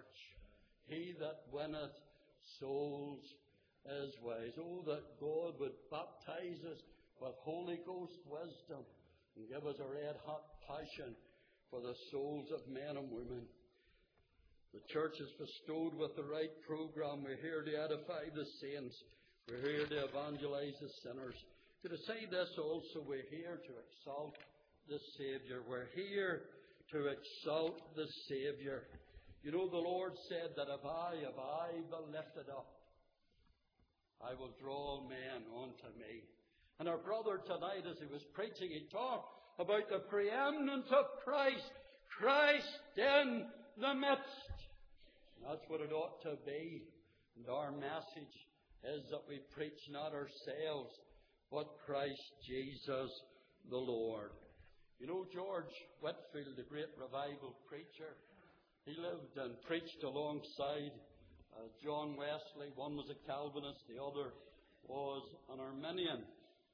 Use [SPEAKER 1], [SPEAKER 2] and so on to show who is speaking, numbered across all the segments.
[SPEAKER 1] church. He that winneth souls is wise. Oh, that God would baptize us with Holy Ghost wisdom and give us a red-hot passion for the souls of men and women. The church is bestowed with the right program. We're here to edify the saints. We're here to evangelize the sinners. To say this also, we're here to exalt the Saviour. We're here to exalt the Saviour. You know, the Lord said that if I be lifted up, I will draw all men unto me. And our brother tonight, as he was preaching, he talked about the preeminence of Christ. Christ in the midst. And that's what it ought to be. And our message is that we preach not ourselves, but Christ Jesus the Lord. You know, George Whitefield, the great revival preacher, he lived and preached alongside John Wesley. One was a Calvinist, the other was an Arminian.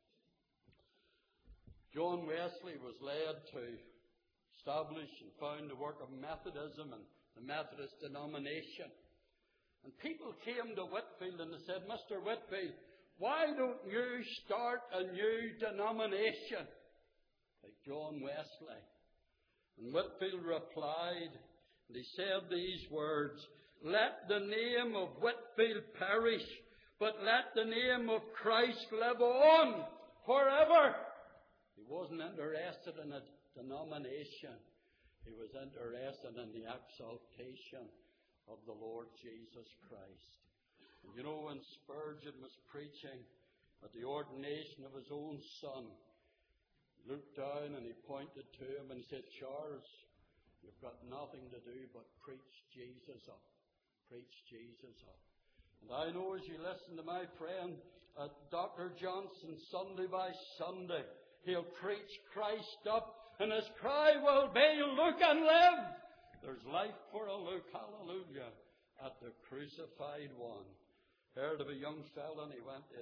[SPEAKER 1] John Wesley was led to establish and found the work of Methodism and the Methodist denomination. And people came to Whitefield and they said, Mr. Whitefield, why don't you start a new denomination like John Wesley? And Whitefield replied, and he said these words, let the name of Whitefield perish, but let the name of Christ live on forever. He wasn't interested in a denomination. He was interested in the exaltation of the Lord Jesus Christ. And you know, when Spurgeon was preaching at the ordination of his own son, he looked down and he pointed to him and he said, Charles, you've got nothing to do but preach Jesus up. Preach Jesus up. And I know as you listen to my friend Dr. Johnson Sunday by Sunday, he'll preach Christ up and his cry will be, look and live. There's life for a look, hallelujah, at the crucified one. Heard of a young fellow and he went to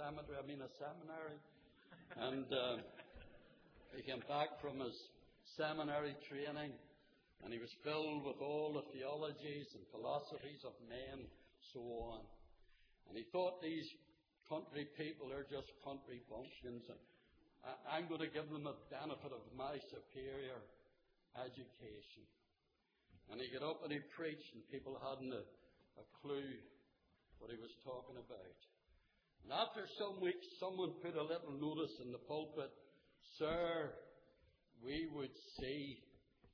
[SPEAKER 1] a seminary. And he came back from his seminary training and he was filled with all the theologies and philosophies of men, so on. And he thought these country people are just country bumpkins and I'm going to give them the benefit of my superior education. And he got up and he preached and people hadn't a clue what he was talking about. And after some weeks, someone put a little notice in the pulpit, Sir, we would see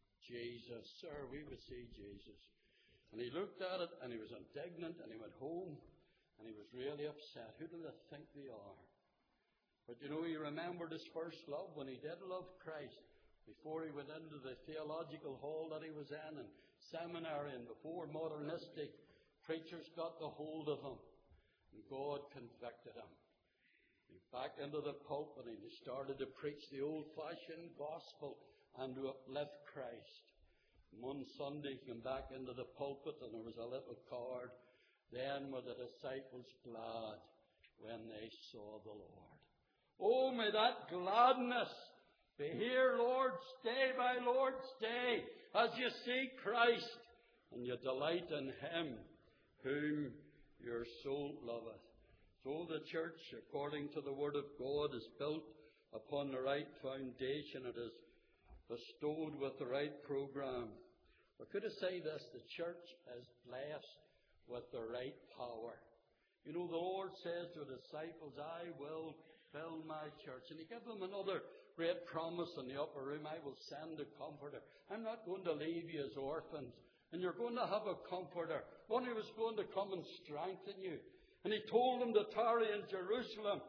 [SPEAKER 1] Jesus. Sir, we would see Jesus. And he looked at it and he was indignant and he went home and he was really upset. Who do they think they are? But you know, he remembered his first love when he did love Christ. Before he went into the theological hall that he was in and seminary and before modernistic preachers got the hold of him. And God convicted him. He back into the pulpit and he started to preach the old-fashioned gospel and to uplift Christ. And one Sunday he came back into the pulpit and there was a little card. Then were the disciples glad when they saw the Lord. Oh, may that gladness be here, Lord, stay, my Lord, stay, as you see Christ and you delight in Him whom your soul loveth. So the church, according to the Word of God, is built upon the right foundation. It is bestowed with the right program. Or could I say this? The church is blessed with the right power. You know, the Lord says to the disciples, I will fill my church. And He gave them another great promise in the upper room. I will send a comforter. I'm not going to leave you as orphans. And you're going to have a comforter. One who is going to come and strengthen you. And He told them to tarry in Jerusalem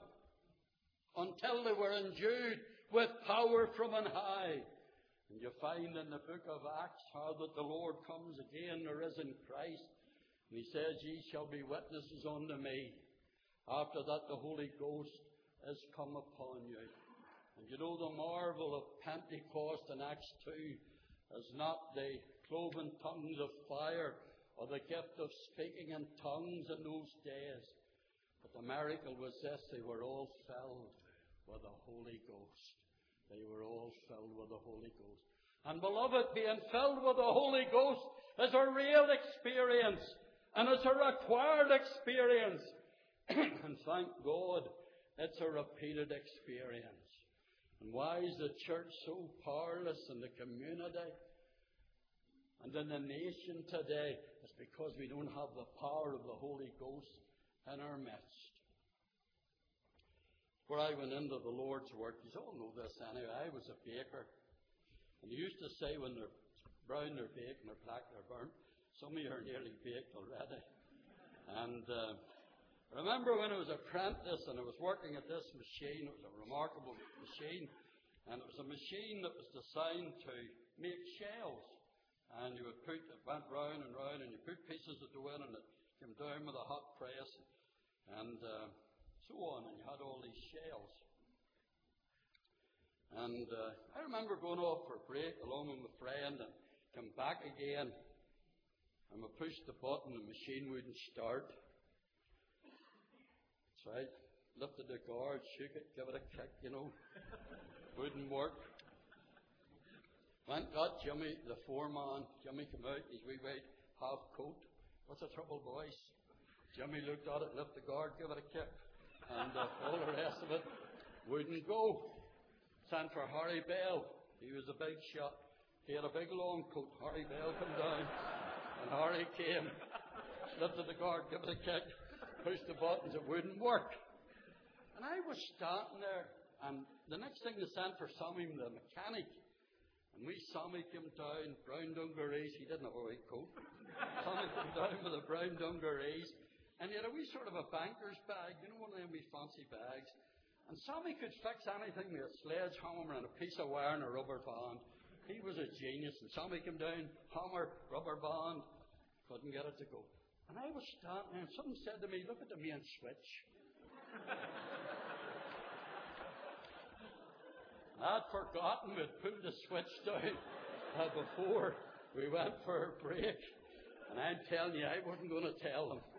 [SPEAKER 1] until they were endued with power from on high. And you find in the book of Acts how that the Lord comes again, the risen Christ. And He says, ye shall be witnesses unto me. After that the Holy Ghost is come upon you. And you know the marvel of Pentecost in Acts 2 is not the cloven tongues of fire or the gift of speaking in tongues in those days. But the miracle was this, they were all filled with the Holy Ghost. They were all filled with the Holy Ghost. And beloved, being filled with the Holy Ghost is a real experience. And it's a required experience. And thank God, it's a repeated experience. And why is the church so powerless in the community and in the nation today? It's because we don't have the power of the Holy Ghost in our midst. Where I went into the Lord's work, you all know this anyway, I was a baker. And they used to say when they're brown, they're baked, and they're black, they're burnt. Some of you are nearly baked already. And I remember when I was an apprentice and I was working at this machine. It was a remarkable machine. And it was a machine that was designed to make shells. And you would put, it went round and round, and you put pieces of dough in, and it came down with a hot press. And so on, and you had all these shells. And I remember going off for a break along with my friend and come back again. And I pushed the button, the machine wouldn't start. So I lifted the guard, shook it, give it a kick, wouldn't work. Went, got Jimmy, the foreman. Jimmy came out in his wee white half coat. What's the trouble, boys? Jimmy looked at it, lifted the guard, give it a kick. And all the rest of it wouldn't go. Sent for Harry Bell. He was a big shot. He had a big long coat. Harry Bell came down. And Harry came. Lifted the guard, give it a kick. Pushed the buttons, it wouldn't work. And I was standing there. And the next thing they sent for Sammy, the mechanic. And Sammy came down, brown dungarees. He didn't have a white coat. Sammy came down with a brown dungarees. And he had a wee sort of a banker's bag, one of them wee fancy bags. And Sammy could fix anything with a sledgehammer and a piece of wire and a rubber band. He was a genius. And Sammy came down, hammer, rubber band, couldn't get it to go. And I was standing there, and someone said to me, look at the main switch. I'd forgotten we'd pulled the switch down before we went for a break. And I'm telling you, I wasn't going to tell them.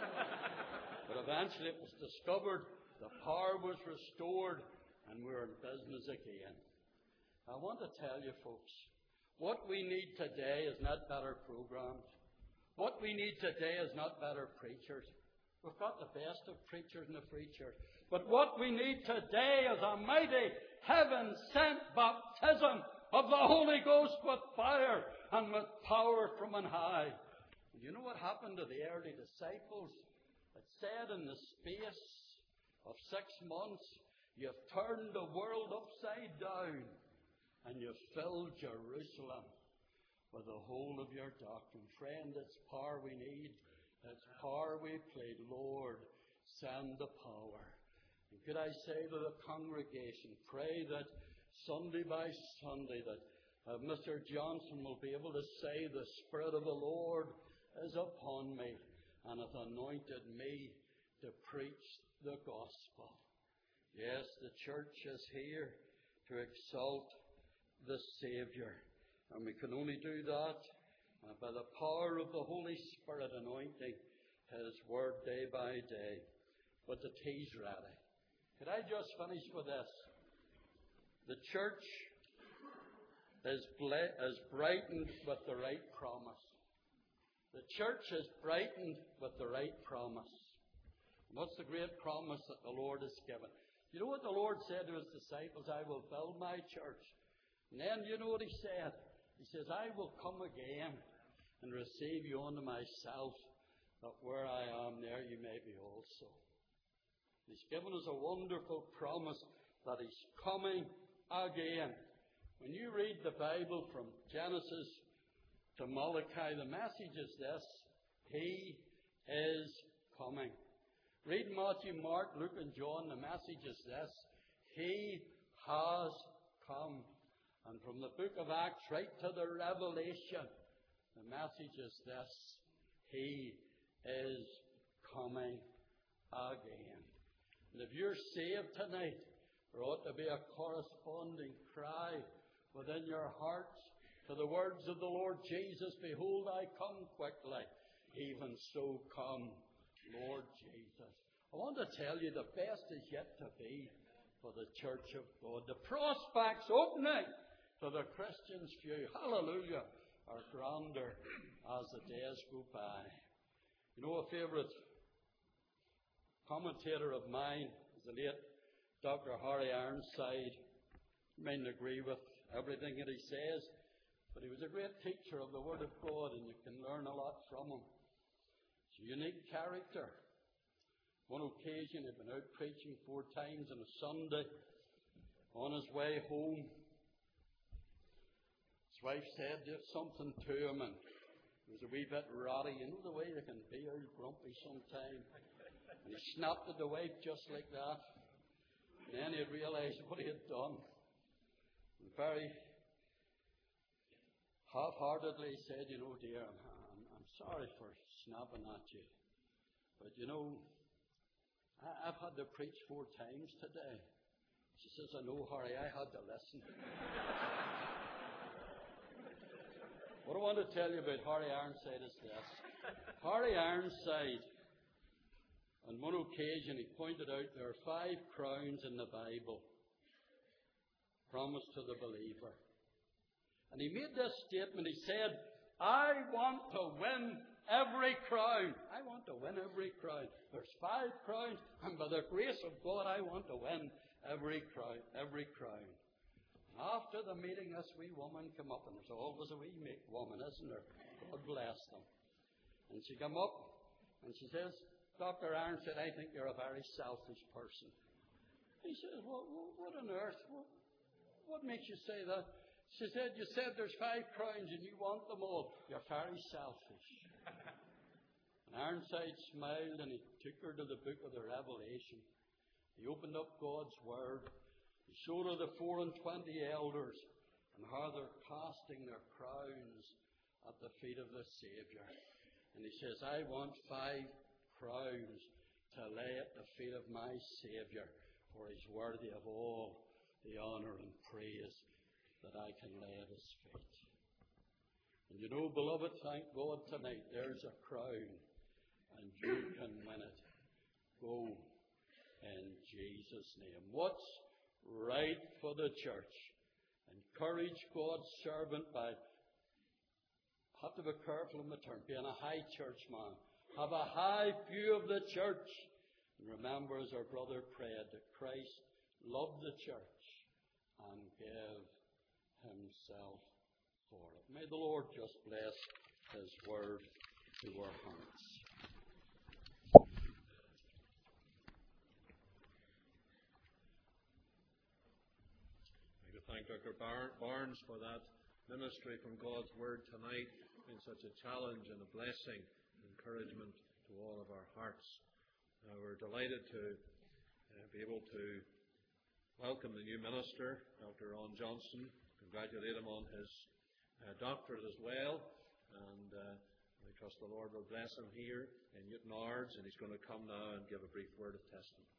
[SPEAKER 1] But eventually it was discovered, the power was restored, and we're in business again. I want to tell you, folks, what we need today is not better programs. What we need today is not better preachers. We've got the best of preachers in the free church. But what we need today is a mighty heaven-sent baptism of the Holy Ghost with fire and with power from on high. And you know what happened to the early disciples? It said in the space of 6 months, you've turned the world upside down and you've filled Jerusalem with the whole of your doctrine. Friend, it's power we need. It's power we plead. Lord, send the power. And could I say to the congregation, pray that Sunday by Sunday that Mr. Johnson will be able to say, the Spirit of the Lord is upon me and hath anointed me to preach the gospel. Yes, the church is here to exalt the Saviour. And we can only do that by the power of the Holy Spirit anointing His Word day by day. But the tea's ready. Could I just finish with this? The church is brightened with the right promise. The church is brightened with the right promise. What's the great promise that the Lord has given? You know what the Lord said to His disciples? I will build my church. And then you know what He said? He says, I will come again and receive you unto myself, that where I am, there you may be also. He's given us a wonderful promise that He's coming again. When you read the Bible from Genesis to Malachi, the message is this: He is coming. Read Matthew, Mark, Luke and John, the message is this: He has come. And from the book of Acts right to the Revelation, the message is this: He is coming again. And if you're saved tonight, there ought to be a corresponding cry within your hearts to the words of the Lord Jesus, behold, I come quickly. Even so come, Lord Jesus. I want to tell you, the best is yet to be for the church of God. The prospect's opening. to the Christian's view, hallelujah, are grander as the days go by. You know, a favourite commentator of mine is the late Dr. Harry Ironside. You mightn't agree with everything that he says, but he was a great teacher of the Word of God, and you can learn a lot from him. He's a unique character. One occasion, he'd been out preaching 4 times on a Sunday. On his way home, his wife said something to him, and he was a wee bit ratty. You know the way you can be old grumpy sometimes. And he snapped at the wife just like that. And then he realised what he had done. And very half-heartedly said, you know, dear, I'm sorry for snapping at you. But you know, I've had to preach 4 times today. She says, I know, Harry, I had to listen. What I want to tell you about Harry Ironside is this. Harry Ironside, on one occasion, he pointed out there are 5 crowns in the Bible promised to the believer. And he made this statement. He said, I want to win every crown. I want to win every crown. There's 5 crowns, and by the grace of God, I want to win every crown. And after the meeting, this wee woman came up, and there's always a wee woman, isn't there? God bless them. And she came up, and she says, Dr. Aaron said, I think you're a very selfish person. He says, what on earth? What makes you say that? She said, you said there's 5 crowns and you want them all. You're very selfish. And Ironside smiled, and he took her to the book of the Revelation. He opened up God's Word. He showed her the 24 elders and how they're casting their crowns at the feet of the Saviour. And he says, I want 5 crowns to lay at the feet of my Saviour, for he's worthy of all the honour and praise that I can lay at his feet. And you know, beloved, thank God tonight, there's a crown, and you can win it. Go in Jesus' name. What's right for the church? Encourage God's servant by, have to be careful in the term, being a high church man. Have a high view of the church. And remember, as our brother prayed, that Christ loved the church and gave himself for it. May the Lord just bless his word to our hearts.
[SPEAKER 2] Thank Dr. Barnes for that ministry from God's Word tonight. It's been such a challenge and a blessing, encouragement to all of our hearts. We're delighted to be able to welcome the new minister, Dr. Ron Johnson, congratulate him on his doctorate as well, and we trust the Lord will bless him here in Newton Ards, and he's going to come now and give a brief word of testimony.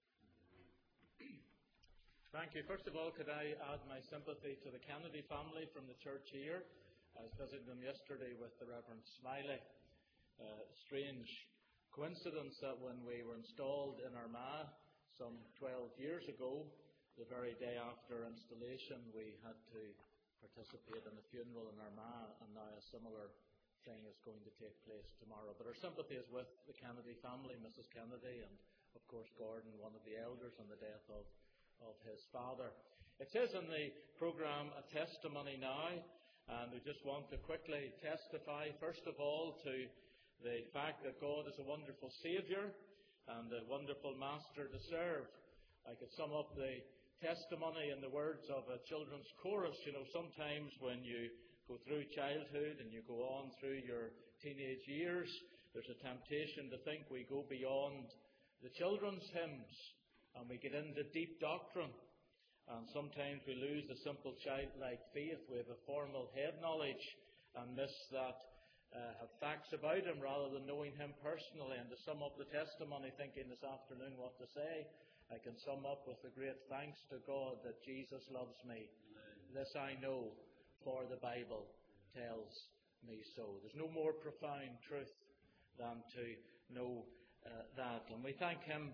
[SPEAKER 3] Thank you. First of all, could I add my sympathy to the Kennedy family from the church here. I was visiting them yesterday with the Reverend Smiley. Strange coincidence that when we were installed in Armagh some 12 years ago, the very day after installation, we had to participate in a funeral in Armagh, and now a similar thing is going to take place tomorrow. But our sympathy is with the Kennedy family, Mrs. Kennedy, and of course Gordon, one of the elders, on the death of his father. It says in the programme, a testimony now, and we just want to quickly testify, first of all, to the fact that God is a wonderful Saviour and a wonderful Master to serve. I could sum up the testimony in the words of a children's chorus. You know, sometimes when you go through childhood and you go on through your teenage years, there's a temptation to think we go beyond the children's hymns and we get into deep doctrine. And sometimes we lose the simple childlike faith. We have a formal head knowledge and miss that have facts about him rather than knowing him personally. And to sum up the testimony, thinking this afternoon what to say, I can sum up with a great thanks to God that Jesus loves me. This I know, for the Bible tells me so. There's no more profound truth than to know that. And we thank him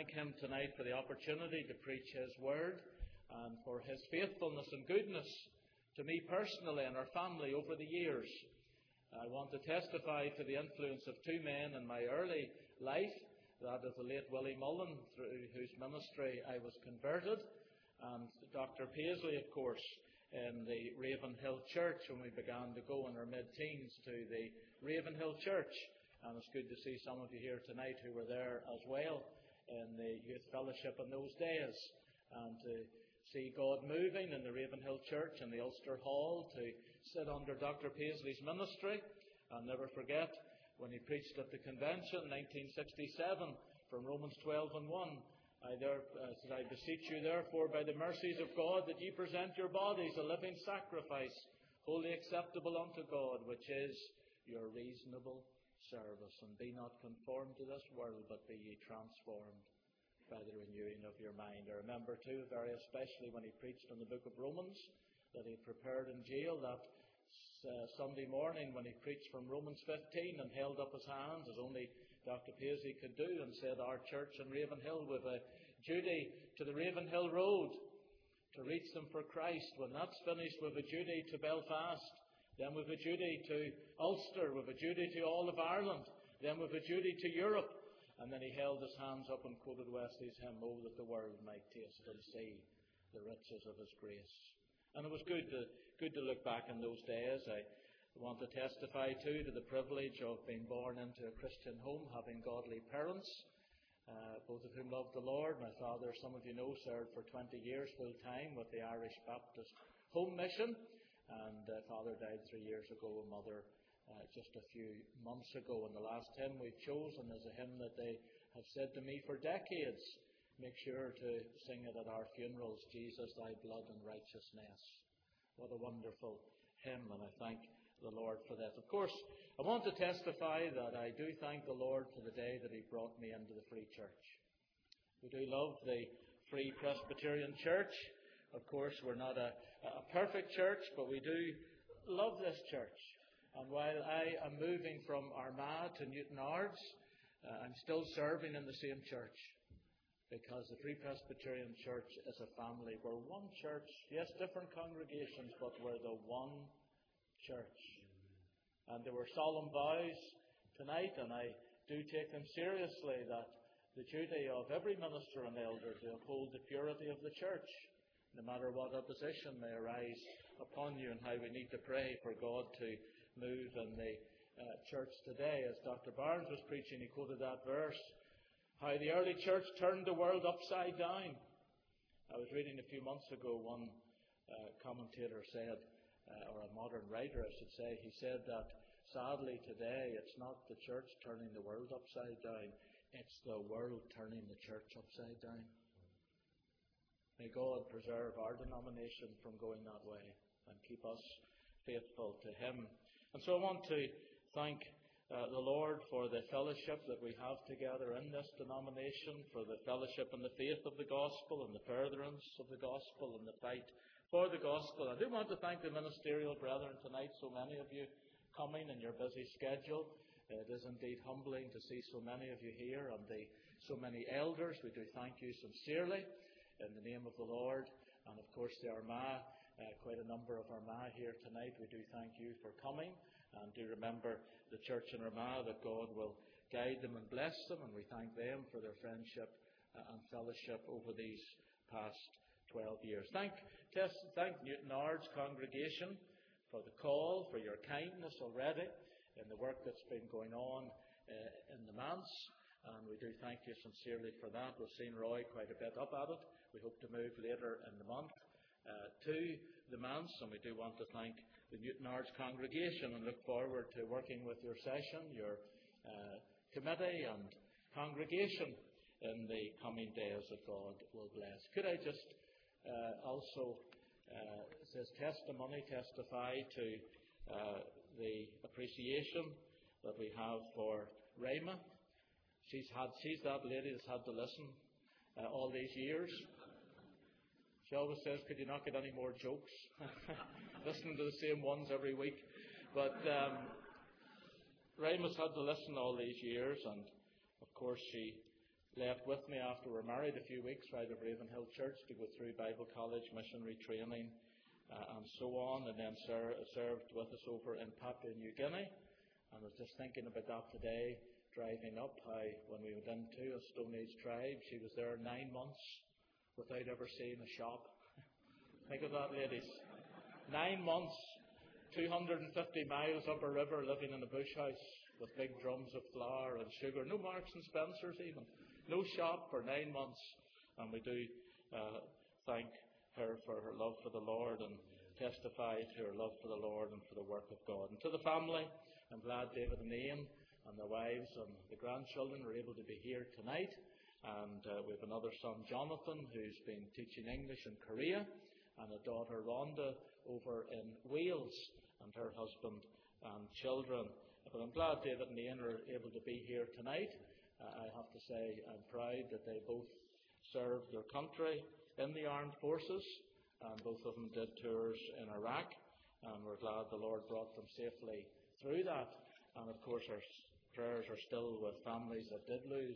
[SPEAKER 3] tonight for the opportunity to preach his word and for his faithfulness and goodness to me personally and our family over the years. I want to testify to the influence of two men in my early life, that of the late Willie Mullen, through whose ministry I was converted, and Dr. Paisley, of course, in the Ravenhill Church when we began to go in our mid-teens to the Ravenhill Church. And it's good to see some of you here tonight who were there as well in the youth fellowship in those days, and to see God moving in the Ravenhill Church and the Ulster Hall, to sit under Dr. Paisley's ministry. I'll never forget when he preached at the convention in 1967 from Romans 12 and 1. I said, I beseech you therefore by the mercies of God that ye present your bodies a living sacrifice, wholly acceptable unto God, which is your reasonable service. And be not conformed to this world, but be ye transformed by the renewing of your mind. I remember too, very especially when he preached on the book of Romans, that he prepared in jail that Sunday morning when he preached from Romans 15 and held up his hands as only Dr. Paisley could do, and said, our church in Ravenhill, with a duty to the Ravenhill Road to reach them for Christ. When that's finished, with a duty to Belfast, then with a duty to Ulster, with a duty to all of Ireland, then with a duty to Europe. And then he held his hands up and quoted Wesley's hymn, "Oh, that the world might taste and see the riches of his grace." And it was good to look back in those days. I want to testify too to the privilege of being born into a Christian home, having godly parents, both of whom loved the Lord. My father, some of you know, served for 20 years full time with the Irish Baptist Home Mission, and father died 3 years ago, and mother just a few months ago. And the last hymn we've chosen is a hymn that they have said to me for decades, make sure to sing it at our funerals, Jesus, thy blood and righteousness. What a wonderful hymn, and I thank the Lord for that. Of course, I want to testify that I do thank the Lord for the day that he brought me into the Free Church. We do love the Free Presbyterian Church. Of course, we're not a perfect church, but we do love this church. And while I am moving from Armagh to Newtownards, I'm still serving in the same church, because the Free Presbyterian Church is a family. We're one church, yes, different congregations, but we're the one church. And there were solemn vows tonight, and I do take them seriously, that the duty of every minister and elder to uphold the purity of the church, no matter what opposition may arise upon you, and how we need to pray for God to move in the church today. As Dr. Barnes was preaching, he quoted that verse, how the early church turned the world upside down. I was reading a few months ago, one commentator said, or a modern writer I should say, he said that sadly today it's not the church turning the world upside down, it's the world turning the church upside down. May God preserve our denomination from going that way and keep us faithful to Him. And so I want to thank the Lord for the fellowship that we have together in this denomination, for the fellowship and the faith of the gospel and the furtherance of the gospel and the fight for the gospel. I do want to thank the ministerial brethren tonight, so many of you coming in your busy schedule. It is indeed humbling to see so many of you here, and so many elders. We do thank you sincerely in the name of the Lord. And of course the Armagh, quite a number of Armagh here tonight. We do thank you for coming, and do remember the church in Armagh, that God will guide them and bless them, and we thank them for their friendship and fellowship over these past 12 years. Thank Newtownards congregation for the call, for your kindness already in the work that's been going on in the manse, and we do thank you sincerely for that. We've seen Roy quite a bit up at it. We hope to move later in the month to the manse, and we do want to thank the Newtownards congregation and look forward to working with your session, your committee and congregation in the coming days that God will bless. Could I just also, it says testify to the appreciation that we have for Rhema. She's that lady that's had to listen all these years. She always says, could you not get any more jokes? Listening to the same ones every week. But Rhema's had to listen all these years, and of course she left with me after we were married a few weeks right of Ravenhill Church to go through Bible college, missionary training, and so on, and then served with us over in Papua New Guinea. And I was just thinking about that today, driving up, how when we went into a Stone Age tribe, she was there 9 months without ever seeing a shop. Think of that, ladies. 9 months, 250 miles up a river, living in a bush house with big drums of flour and sugar. No Marks and Spencers even. No shop for 9 months. And we do thank her for her love for the Lord, and testify to her love for the Lord and for the work of God. And to the family, I'm glad David and Ian and their wives and the grandchildren were able to be here tonight. And we have another son, Jonathan, who's been teaching English in Korea, and a daughter, Rhonda, over in Wales, and her husband and children. But I'm glad David and Ian are able to be here tonight. I have to say I'm proud that they both served their country in the armed forces, and both of them did tours in Iraq, and we're glad the Lord brought them safely through that. And of course our prayers are still with families that did lose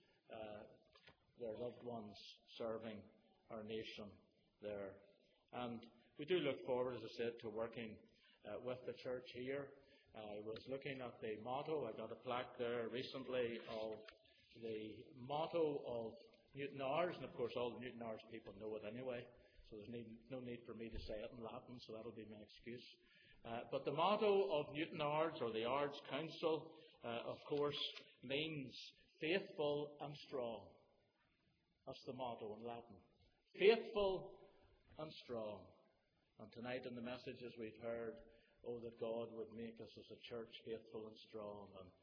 [SPEAKER 3] their loved ones serving our nation there. And we do look forward, as I said, to working with the church here. I was looking at the motto. I got a plaque there recently of the motto of Newtownards, and of course all the Newtownards people know it anyway, so there's no need for me to say it in Latin, so that'll be my excuse. But the motto of Newtownards, or the Ards Council, of course, means faithful and strong. That's the motto in Latin. Faithful and strong. And tonight in the messages we've heard, oh, that God would make us as a church faithful and strong. And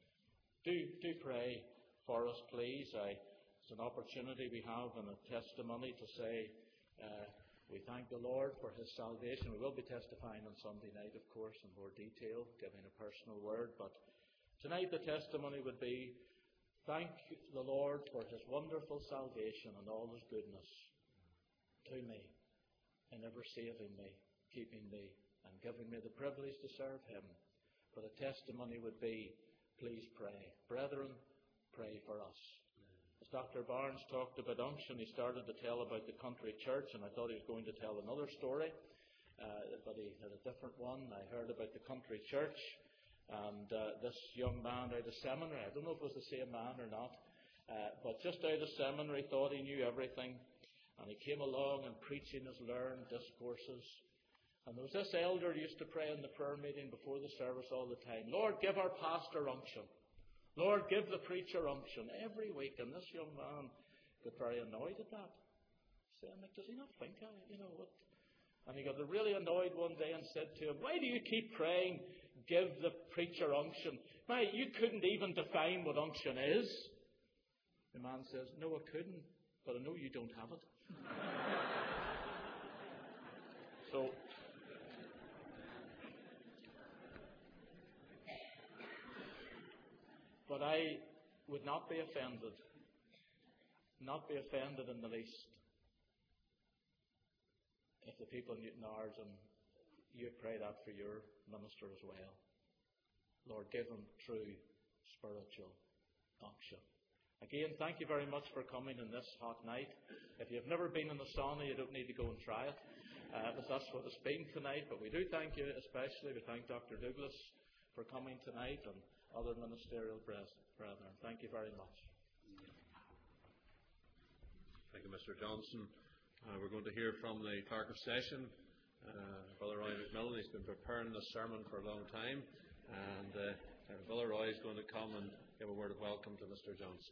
[SPEAKER 3] do pray for us, please. It's an opportunity we have and a testimony to say we thank the Lord for His salvation. We will be testifying on Sunday night, of course, in more detail, giving a personal word. But tonight the testimony would be, thank the Lord for His wonderful salvation and all His goodness to me, in ever saving me, keeping me, and giving me the privilege to serve Him. But a testimony would be, please pray. Brethren, pray for us. As Dr. Barnes talked about unction, he started to tell about the country church, and I thought he was going to tell another story, but he had a different one. I heard about the country church, and this young man out of seminary, I don't know if it was the same man or not, but just out of seminary, thought he knew everything, and he came along and preaching his learned discourses. And there was this elder who used to pray in the prayer meeting before the service all the time, Lord, give our pastor unction. Lord, give the preacher unction every week. And this young man got very annoyed at that. Saying, does he not think what? And he got really annoyed one day and said to him, why do you keep praying, give the preacher unction? Why, you couldn't even define what unction is. The man says, no, I couldn't, but I know you don't have it. So, but I would not be offended in the least, if the people in Newtownards and you pray that for your minister as well. Lord, give him true spiritual unction. Again, thank you very much for coming on this hot night. If you've never been in the sauna, you don't need to go and try it, because that's what it's been tonight. But we do thank you especially. We thank Dr. Douglas for coming tonight, and other ministerial brethren. Thank you very much.
[SPEAKER 2] Thank you, Mr. Johnson. We're going to hear from the clerk of session, Brother Roy McMillan. He's been preparing this sermon for a long time, and Brother Roy is going to come and give a word of welcome to Mr. Johnson.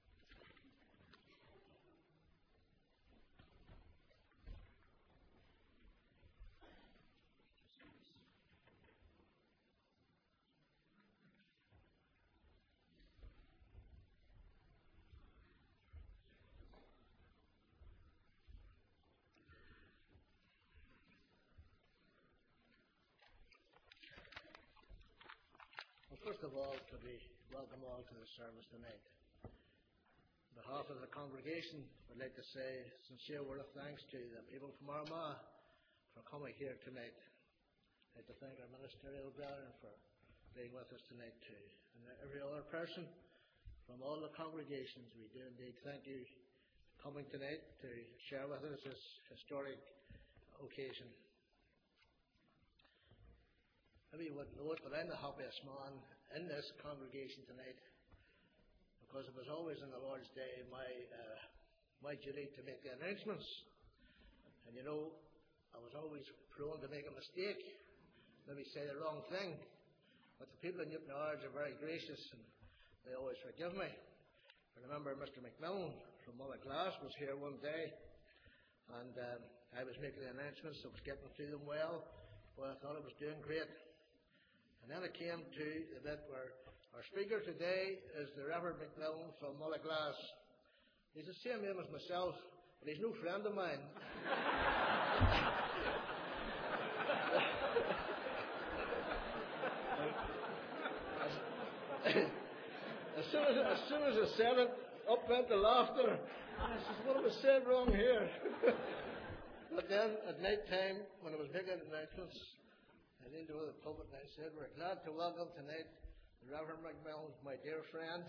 [SPEAKER 4] First of all, to be welcome all to the service tonight. On behalf of the congregation, I'd like to say a sincere word of thanks to the people from Armagh for coming here tonight. I'd like to thank our ministerial brethren for being with us tonight too. And every other person from all the congregations, we do indeed thank you for coming tonight to share with us this historic occasion. Maybe you wouldn't know it, but I'm the happiest man in this congregation tonight, because it was always on the Lord's Day my duty to make the announcements. And you know, I was always prone to make a mistake, maybe say the wrong thing. But the people in Newton Ards are very gracious and they always forgive me. I remember Mr. McMillan from Mullaglass was here one day, and I was making the announcements. I was getting through them well. I thought I was doing great. And then I came to the bit where our speaker today is the Reverend McMillan from Mullaglass. He's the same name as myself, but he's no friend of mine. As soon as I said it, up went the laughter. I said, what have I said wrong here? But then at night time, when I was making announcements, I leaned over the pulpit and I said, we're glad to welcome tonight the Reverend McMillan, my dear friend.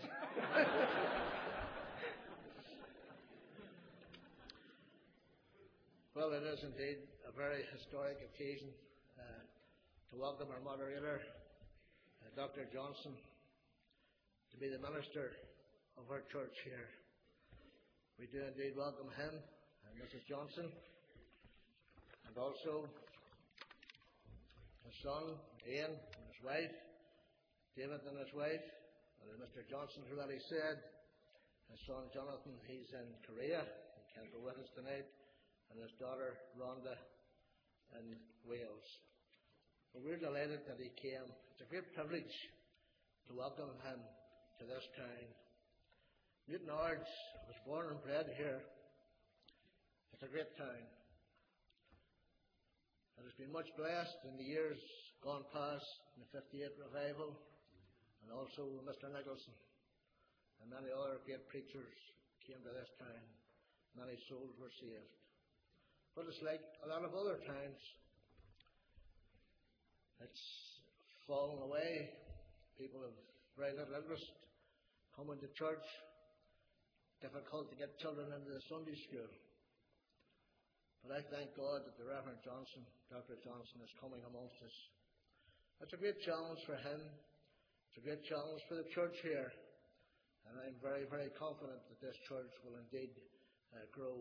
[SPEAKER 4] Well, it is indeed a very historic occasion to welcome our moderator, Dr. Johnson, to be the minister of our church here. We do indeed welcome him and Mrs. Johnson, and also his son, Ian, and his wife, David and his wife, and as Mr. Johnson's already said, his son Jonathan, he's in Korea, he can't go with us tonight, and his daughter Rhonda in Wales. But we're delighted that he came. It's a great privilege to welcome him to this town. Newton Ards was born and bred here. It's a great town. It has been much blessed in the years gone past, in the 58 revival, and also Mr. Nicholson. And many other great preachers came to this town. Many souls were saved. But it's like a lot of other towns. It's fallen away. People have very little interest coming to church. Difficult to get children into the Sunday school. But I thank God that the Reverend Johnson, Dr. Johnson, is coming amongst us. It's a great challenge for him. It's a great challenge for the church here. And I'm very, very confident that this church will indeed grow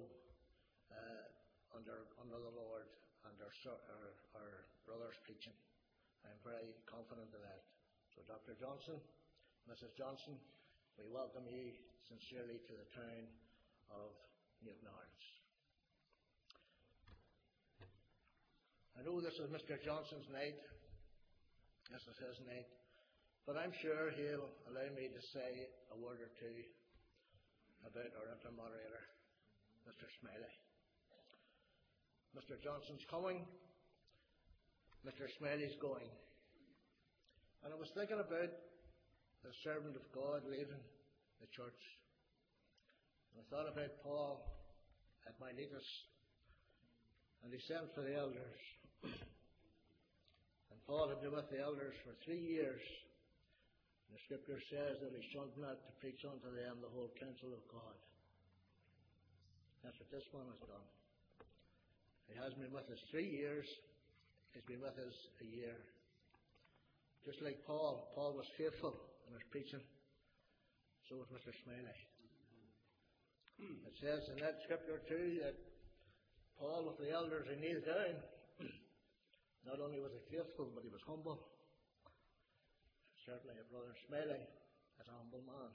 [SPEAKER 4] under the Lord and our brothers preaching. I'm very confident of that. So Dr. Johnson, Mrs. Johnson, we welcome you sincerely to the town of Newton Ards. I know this is Mr. Johnson's night. This is his night. But I'm sure he'll allow me to say a word or two about our inter-moderator, Mr. Smiley. Mr. Johnson's coming. Mr. Smiley's going. And I was thinking about the servant of God leaving the church. And I thought about Paul at Miletus, and he sent for the elders. And Paul had been with the elders for 3 years. And the scripture says that he shunned not to preach unto them the whole counsel of God. That's what this one has done. He has been with us 3 years. He's been with us a year. Just like Paul. Paul was faithful in his preaching. So was Mr. Smiley. It says in that scripture too that Paul with the elders, he kneeled down. Not only was he faithful, but he was humble. Certainly Brother Smiley is a humble man.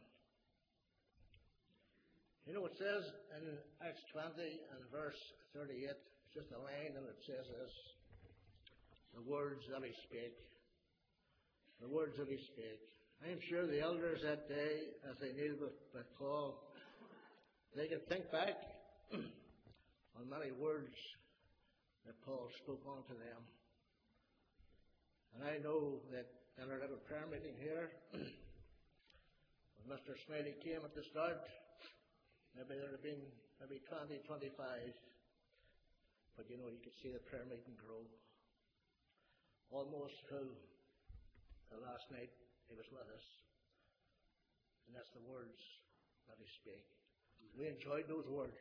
[SPEAKER 4] You know, it says in Acts 20 and verse 38, it's just a line, and it says this: the words that he spake. The words that he spake. I'm sure the elders that day, as they kneeled with Paul, they could think back on many words that Paul spoke unto them. And I know that in our little prayer meeting here, when Mr. Smiley came at the start, maybe there had been 20, 25. But you know, you could see the prayer meeting grow. Almost full. The last night he was with us. And that's the words that he spake. We enjoyed those words.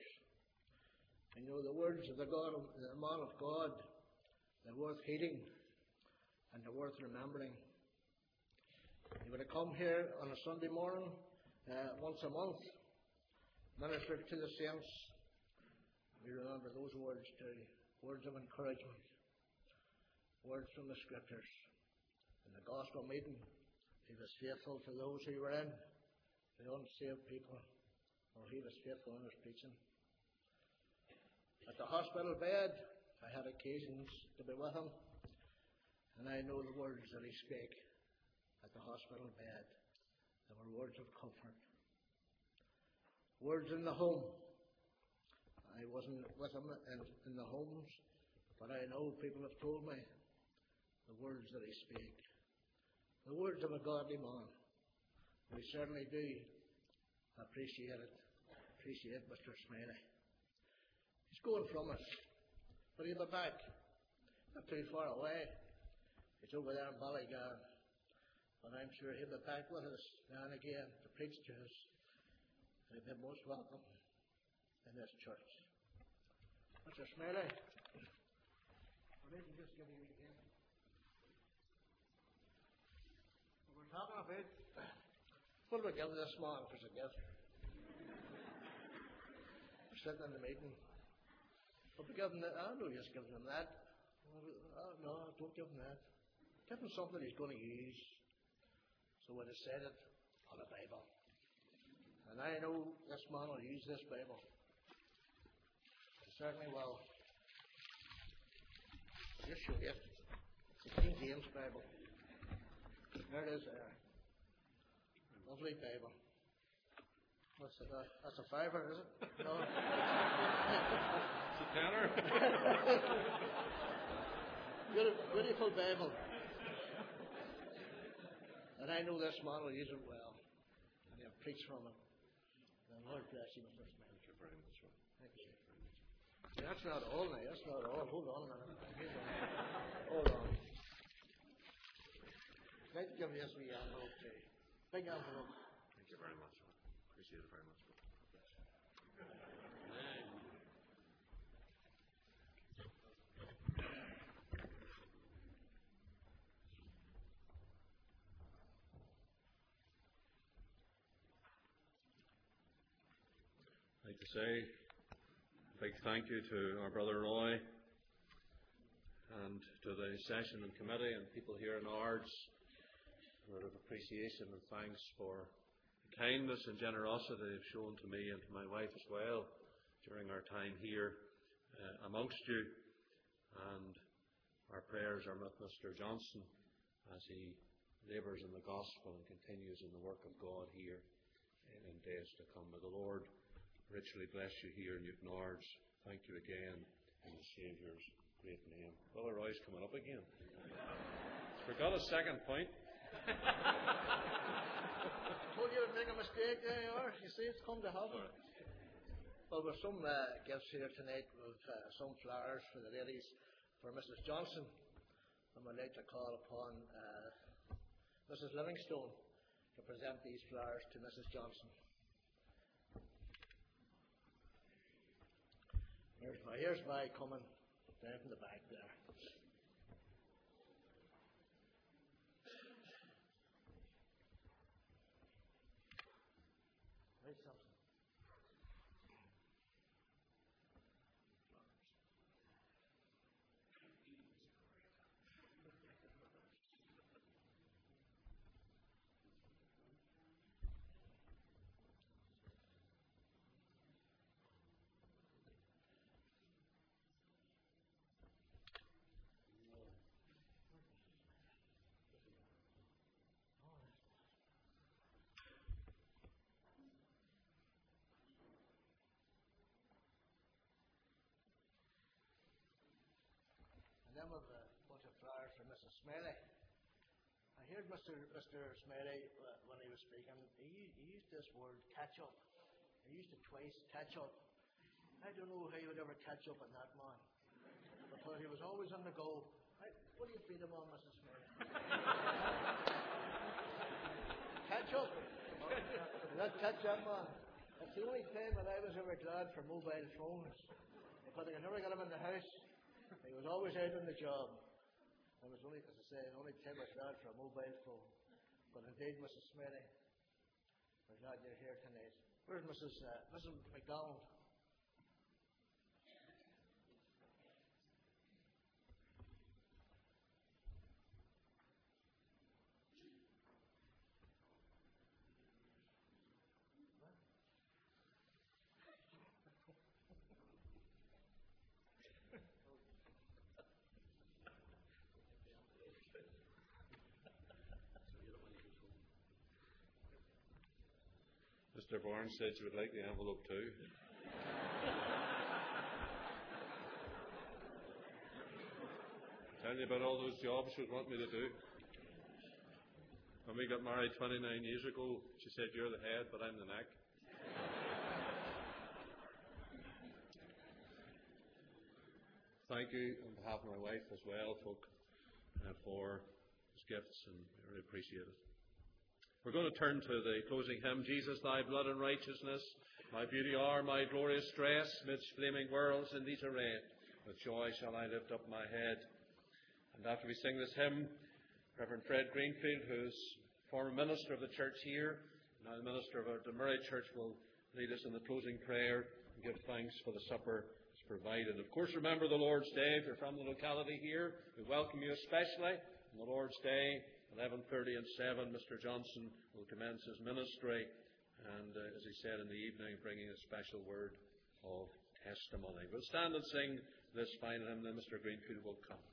[SPEAKER 4] And you know, the words of the man of God, they're worth heeding. and they're worth remembering. He would have come here on a Sunday morning once a month, ministered to the saints. We remember those words too, words of encouragement, words from the Scriptures. In the gospel meeting, he was faithful to those who were in, the unsaved people. Well, he was faithful in his preaching. At the hospital bed, I had occasions to be with him, and I know the words that he spake at the hospital bed. They were words of comfort. Words in the home. I wasn't with him in the homes, but I know people have told me the words that he spake. The words of a godly man. We certainly do appreciate it. Appreciate Mr. Smiley. He's going from us, but he'll be back. Not too far away. He's over there in Ballygar. But I'm sure he'll be back with us now and again to preach to us. And he'll be most welcome in this church. Mr. Smiley, well, let me just give you again. We're talking about what do we give this man as a gift? We're sitting in the meeting. What we give him that? I know you just give him that. No, don't give him that. Give him something he's going to use. So we decided on a Bible. And I know this man will use this Bible. He certainly will. I'll just show you. It's the King James Bible. There it is there. Lovely Bible. What's it? That's a fiver, is it? No.
[SPEAKER 2] It's a tenner.
[SPEAKER 4] Beautiful Bible. And I know this man will use it well. And he'll preach from it. And Lord bless you, Mr. Smith.
[SPEAKER 2] Thank you very much.
[SPEAKER 4] Thank you. That's not all now. That's not all. Hold on a minute. Hold on. I'd like to give you this wee envelope too. Big envelope.
[SPEAKER 2] Thank you very much. Appreciate it very much. I'd like to say a big thank you to our brother Roy and to the session and committee and people here in Ards. A word of appreciation and thanks for the kindness and generosity they've shown to me and to my wife as well during our time here amongst you. And our prayers are with Mr. Johnson as he labours in the gospel and continues in the work of God here in days to come. May the Lord richly bless you here in Newton Ards. Thank you again in the Saviour's great name. Brother Roy's coming up again. Forgot a second point.
[SPEAKER 4] Told you to make a mistake there you are. You see, it's come to happen. Well, there's some gifts here tonight with some flowers for the ladies for Mrs. Johnson. And I'd like to call upon Mrs. Livingstone to present these flowers to Mrs. Johnson. Here's my coming down from the back there. Right, something. And then with a bunch of flowers for Mrs. Smiley. I heard Mr. Smiley, when he was speaking, he used this word, catch up. He used it twice, catch up. I don't know how you would ever catch up on that man. Because he was always on the go. What do you feed him on, Mrs. Smiley? Catch up. Not catch up, man. That's the only time that I was ever glad for mobile phones. Because I could never get him in the house. He was always out on the job. It was only, as I say, only 10 was out for a mobile phone. But indeed, Mrs. Smitty, we're glad you're here tonight. Where's Mrs. McDonald?
[SPEAKER 2] Mr. Barnes said you would like the envelope too. Tell you about all those jobs she would want me to do. When we got married 29 years ago, she said, "You're the head, but I'm the neck." Thank you on behalf of my wife as well, folk, for his gifts, and I really appreciate it. We're going to turn to the closing hymn, Jesus, thy blood and righteousness, my beauty are, my glorious dress, midst flaming worlds in these arrayed. With joy shall I lift up my head. And after we sing this hymn, Reverend Fred Greenfield, who's former minister of the church here, now the minister of our Murray Church, will lead us in the closing prayer and give thanks for the supper that's provided. Of course, remember the Lord's Day. If you're from the locality here, we welcome you especially on the Lord's Day. 11:30 and 7, Mr. Johnson will commence his ministry, and as he said in the evening, bringing a special word of testimony. We'll stand and sing this final hymn, then Mr. Greenfield will come.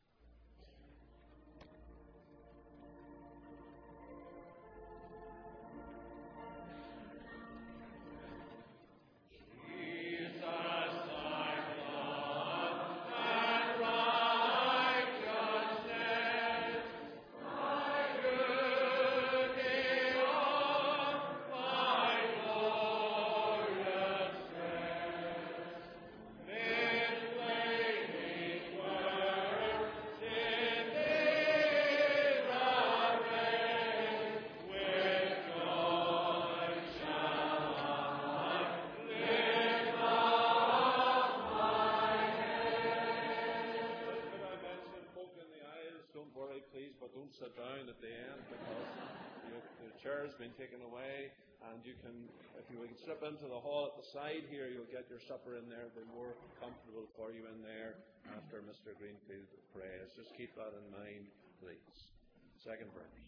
[SPEAKER 2] Sit down at the end because the chair's been taken away, and you can, if you can slip into the hall at the side here, you'll get your supper in there. It'll be more comfortable for you in there after Mr. Greenfield prays. Just keep that in mind, please. Second verse.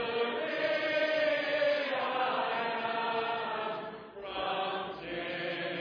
[SPEAKER 5] From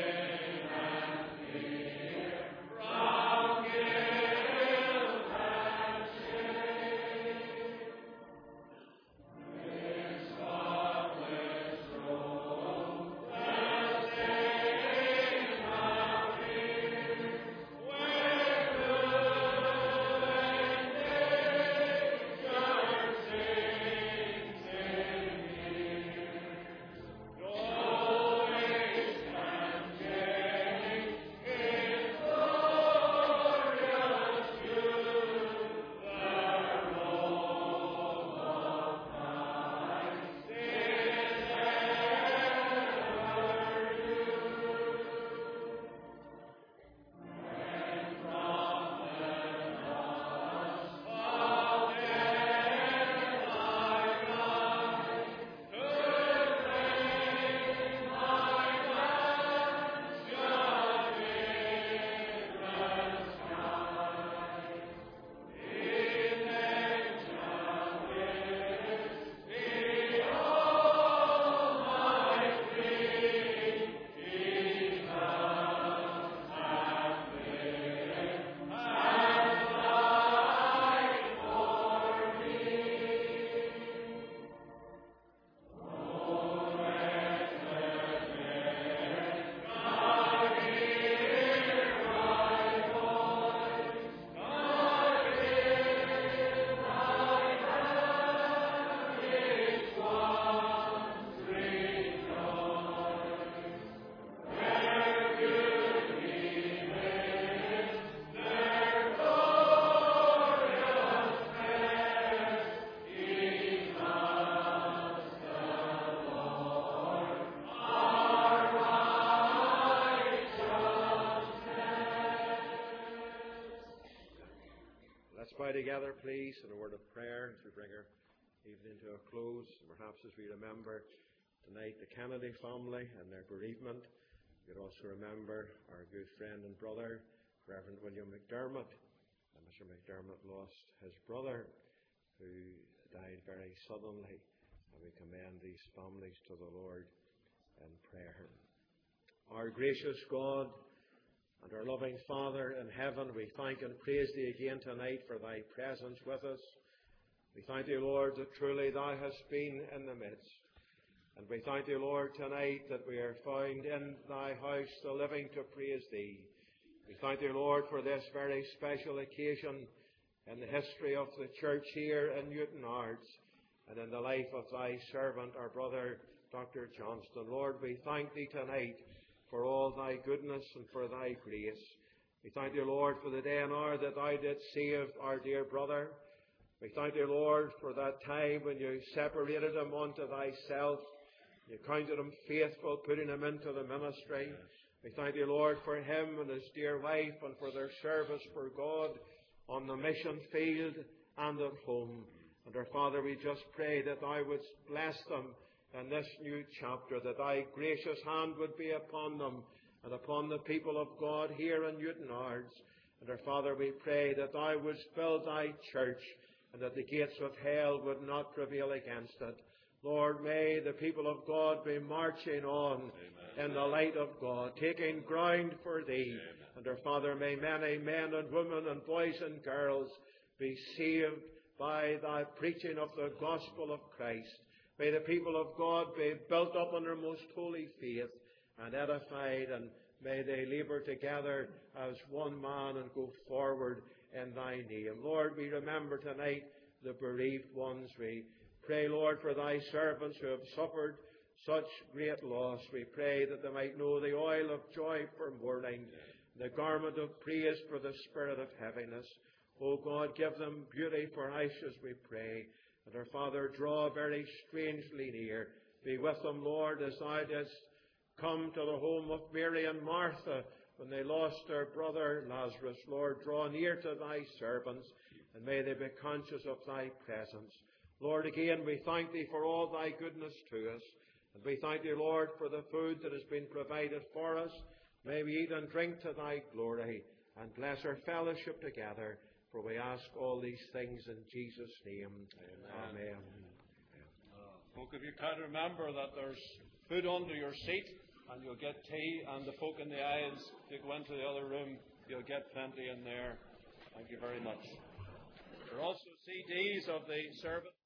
[SPEAKER 2] bow together, please, in a word of prayer as we bring our evening to a close. And perhaps as we remember tonight the Kennedy family and their bereavement, we could also remember our good friend and brother, Reverend William McDermott. And Mr. McDermott lost his brother, who died very suddenly. And we commend these families to the Lord in prayer. Our gracious God and our loving Father in heaven, we thank and praise Thee again tonight for Thy presence with us. We thank Thee, Lord, that truly Thou hast been in the midst. And we thank Thee, Lord, tonight that we are found in Thy house, the living to praise Thee. We thank Thee, Lord, for this very special occasion in the history of the church here in Newtownards and in the life of Thy servant, our brother, Dr. Johnston. Lord, we thank Thee tonight for all Thy goodness and for Thy grace. We thank Thee, Lord, for the day and hour that Thou didst save our dear brother. We thank Thee, Lord, for that time when You separated him unto Thyself. You counted him faithful, putting him into the ministry. We thank Thee, Lord, for him and his dear wife and for their service for God on the mission field and at home. And our Father, we just pray that Thou wouldst bless them in this new chapter, that Thy gracious hand would be upon them and upon the people of God here in Newtownards. And our Father, we pray that Thou wouldst build Thy church and that the gates of hell would not prevail against it. Lord, may the people of God be marching on in the light of God, taking ground for Thee. Amen. And our Father, may many men and women and boys and girls be saved by Thy preaching of the gospel of Christ. May the people of God be built up on their most holy faith and edified, and may they labour together as one man and go forward in Thy name. Lord, we remember tonight the bereaved ones. We pray, Lord, for Thy servants who have suffered such great loss. We pray that they might know the oil of joy for mourning, the garment of praise for the spirit of heaviness. O God, give them beauty for ashes, we pray. And our Father, draw very strangely near. Be with them, Lord, as Thou didst come to the home of Mary and Martha when they lost their brother Lazarus. Lord, draw near to Thy servants, and may they be conscious of Thy presence. Lord, again, we thank Thee for all Thy goodness to us. And we thank Thee, Lord, for the food that has been provided for us. May we eat and drink to Thy glory, and bless our fellowship together. For we ask all these things in Jesus' name. Amen.
[SPEAKER 5] Folk, if you can't remember that there's food under your seat, and you'll get tea, and the folk in the aisles, if you go into the other room, you'll get plenty in there. Thank you very much. There are also CDs of the service.